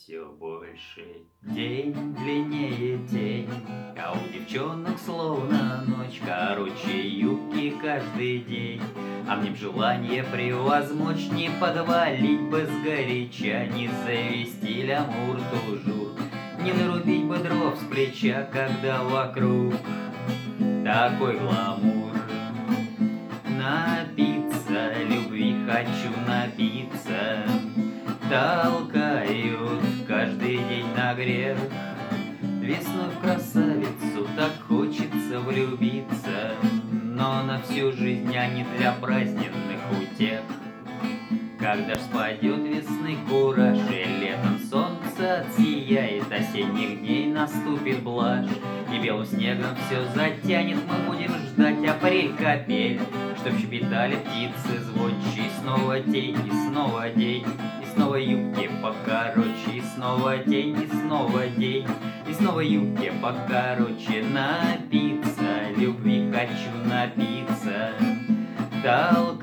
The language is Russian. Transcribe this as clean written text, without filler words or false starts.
все больше. День длиннее день, а у девчонок словно ночь. Короче, юбки каждый день, а мне б желание превозмочь. Не подвалить бы сгоряча, не завести лямур тужур, не нарубить бы дров с плеча, когда вокруг такой гламур. Напиться любви хочу, напиться толкают каждый день на грех. Весной в красавицу так хочется влюбиться, но на всю жизнь, а не для праздненных утех. Когда ж спадет весны кураж, и летом солнце отсияет, осенних дней наступит блажь, и белым снегом все затянет, мы будем ждать апрель капель, чтоб щебетали птицы звонче, и снова день, и снова день, и снова юбки покороче, и снова день, и снова день, и снова юбки покороче. Напиться любви хочу, напиться толкают